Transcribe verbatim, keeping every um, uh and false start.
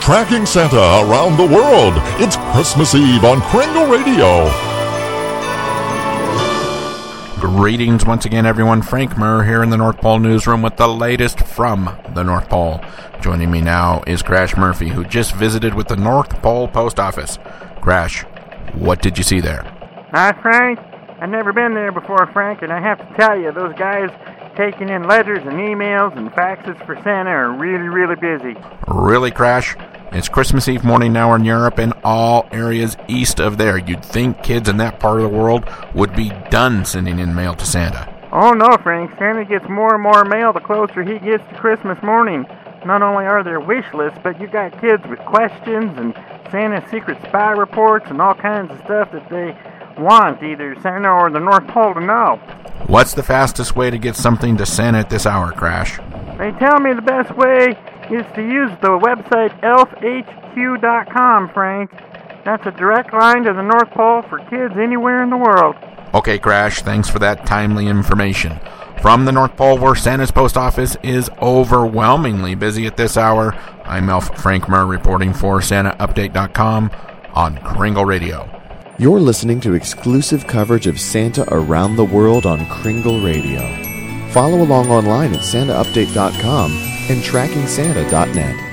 Tracking Santa Around the World. It's Christmas Eve on Kringle Radio. Greetings once again, everyone. Frank Murr here in the North Pole newsroom with the latest from the North Pole. Joining me now is Crash Murphy, who just visited with the North Pole Post Office. Crash, what did you see there? Hi, Frank. I've never been there before, Frank, and I have to tell you, those guys taking in letters and emails and faxes for Santa are really, really busy. Really, Crash? It's Christmas Eve morning now in Europe and all areas east of there. You'd think kids in that part of the world would be done sending in mail to Santa. Oh, no, Frank. Santa gets more and more mail the closer he gets to Christmas morning. Not only are there wish lists, but you got kids with questions and Santa's secret spy reports and all kinds of stuff that they want either Santa or the North Pole to know. What's the fastest way to get something to Santa at this hour, Crash? They tell me the best way is to use the website elf h q dot com, Frank. That's a direct line to the North Pole for kids anywhere in the world. Okay, Crash, thanks for that timely information. From the North Pole, where Santa's post office is overwhelmingly busy at this hour, I'm Elf Frank Murr reporting for Santa Update dot com on Kringle Radio. You're listening to exclusive coverage of Santa around the world on Kringle Radio. Follow along online at Santa Update dot com and Tracking Santa dot net.